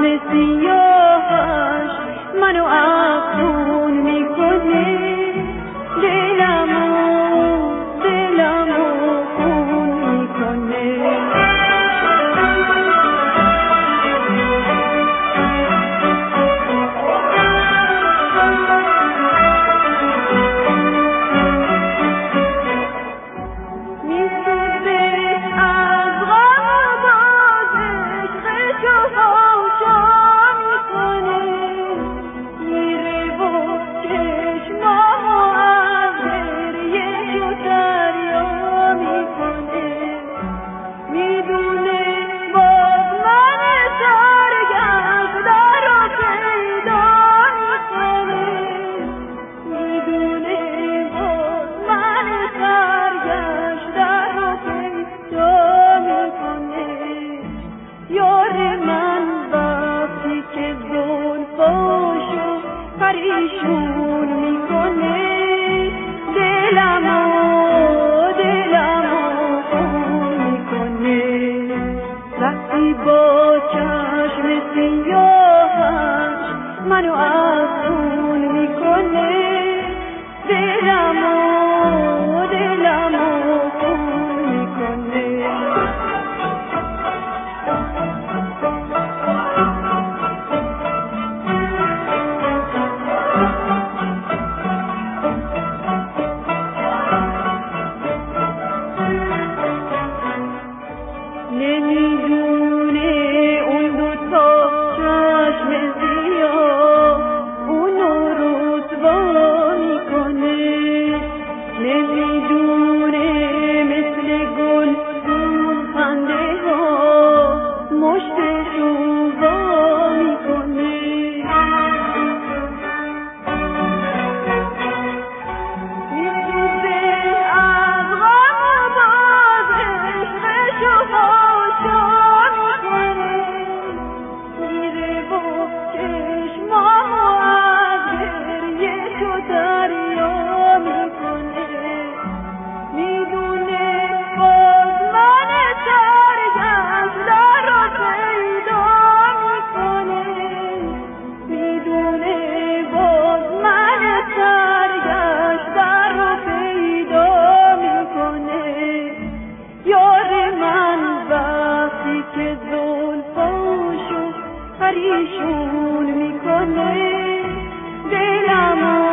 سیاهش منو افسون میکنه، دلمو خون میکنه. پریشون میکنه، دلمو خون میکنه. وقتی با چشم سیاهش منو افسون میکنه، دلمو خون میکنه. نمیدونه اون دوتا چشم سیاه اونو رسوا میکنه، نمیدونه مثل گل اون خنده ها مشتشو وا میکنه. میسوزه از غم و باز عشقشو پریشون میکنه، دلمو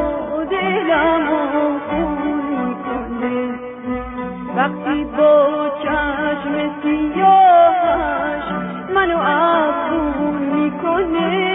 خون میکنه. وقتی با چشم سیاهش منو افسون میکنه،